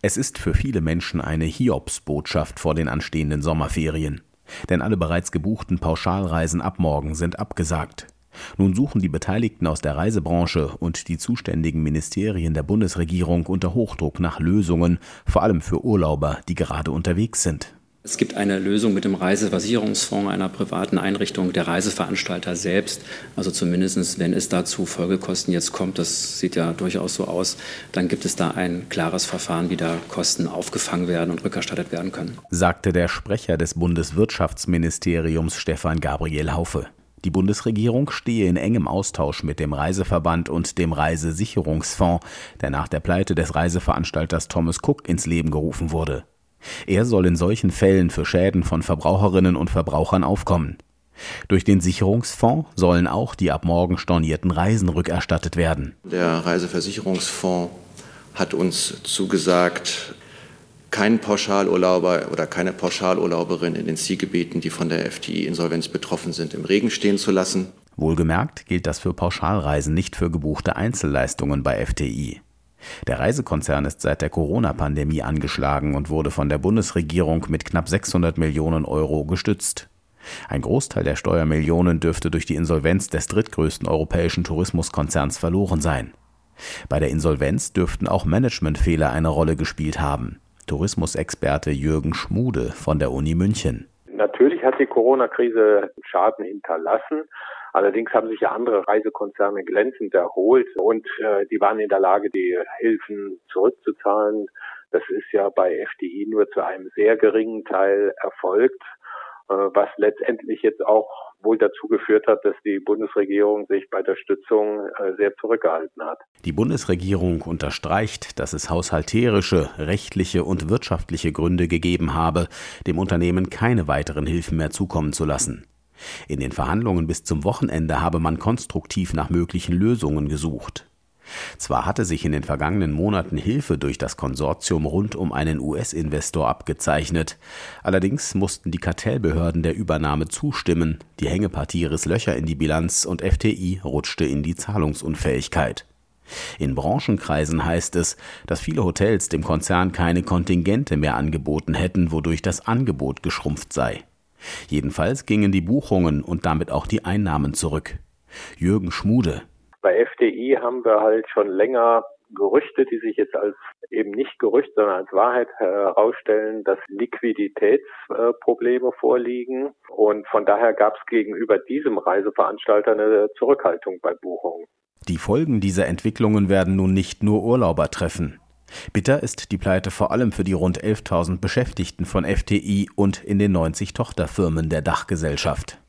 Es ist für viele Menschen eine Hiobsbotschaft vor den anstehenden Sommerferien. Denn alle bereits gebuchten Pauschalreisen ab morgen sind abgesagt. Nun suchen die Beteiligten aus der Reisebranche und die zuständigen Ministerien der Bundesregierung unter Hochdruck nach Lösungen, vor allem für Urlauber, die gerade unterwegs sind. Es gibt eine Lösung mit dem Reiseversicherungsfonds einer privaten Einrichtung, der Reiseveranstalter selbst. Also zumindest, wenn es da zu Folgekosten jetzt kommt, das sieht ja durchaus so aus, dann gibt es da ein klares Verfahren, wie da Kosten aufgefangen werden und rückerstattet werden können. Sagte der Sprecher des Bundeswirtschaftsministeriums Stefan Gabriel Haufe. Die Bundesregierung stehe in engem Austausch mit dem Reiseverband und dem Reisesicherungsfonds, der nach der Pleite des Reiseveranstalters Thomas Cook ins Leben gerufen wurde. Er soll in solchen Fällen für Schäden von Verbraucherinnen und Verbrauchern aufkommen. Durch den Sicherungsfonds sollen auch die ab morgen stornierten Reisen rückerstattet werden. Der Reiseversicherungsfonds hat uns zugesagt, keinen Pauschalurlauber oder keine Pauschalurlauberin in den Zielgebieten, die von der FTI-Insolvenz betroffen sind, im Regen stehen zu lassen. Wohlgemerkt gilt das für Pauschalreisen, nicht für gebuchte Einzelleistungen bei FTI. Der Reisekonzern ist seit der Corona-Pandemie angeschlagen und wurde von der Bundesregierung mit knapp 600 Millionen Euro gestützt. Ein Großteil der Steuermillionen dürfte durch die Insolvenz des drittgrößten europäischen Tourismuskonzerns verloren sein. Bei der Insolvenz dürften auch Managementfehler eine Rolle gespielt haben. Tourismusexperte Jürgen Schmude von der Uni München. Natürlich hat die Corona-Krise Schaden hinterlassen. Allerdings haben sich ja andere Reisekonzerne glänzend erholt und die waren in der Lage, die Hilfen zurückzuzahlen. Das ist ja bei FTI nur zu einem sehr geringen Teil erfolgt, was letztendlich jetzt auch wohl dazu geführt hat, dass die Bundesregierung sich bei der Stützung sehr zurückgehalten hat. Die Bundesregierung unterstreicht, dass es haushalterische, rechtliche und wirtschaftliche Gründe gegeben habe, dem Unternehmen keine weiteren Hilfen mehr zukommen zu lassen. In den Verhandlungen bis zum Wochenende habe man konstruktiv nach möglichen Lösungen gesucht. Zwar hatte sich in den vergangenen Monaten Hilfe durch das Konsortium rund um einen US-Investor abgezeichnet. Allerdings mussten die Kartellbehörden der Übernahme zustimmen. Die Hängepartie riss Löcher in die Bilanz und FTI rutschte in die Zahlungsunfähigkeit. In Branchenkreisen heißt es, dass viele Hotels dem Konzern keine Kontingente mehr angeboten hätten, wodurch das Angebot geschrumpft sei. Jedenfalls gingen die Buchungen und damit auch die Einnahmen zurück. Jürgen Schmude. Bei FTI haben wir halt schon länger Gerüchte, die sich jetzt als eben nicht Gerücht, sondern als Wahrheit herausstellen, dass Liquiditätsprobleme vorliegen. Und von daher gab es gegenüber diesem Reiseveranstalter eine Zurückhaltung bei Buchungen. Die Folgen dieser Entwicklungen werden nun nicht nur Urlauber treffen. Bitter ist die Pleite vor allem für die rund 11.000 Beschäftigten von FTI und in den 90 Tochterfirmen der Dachgesellschaft.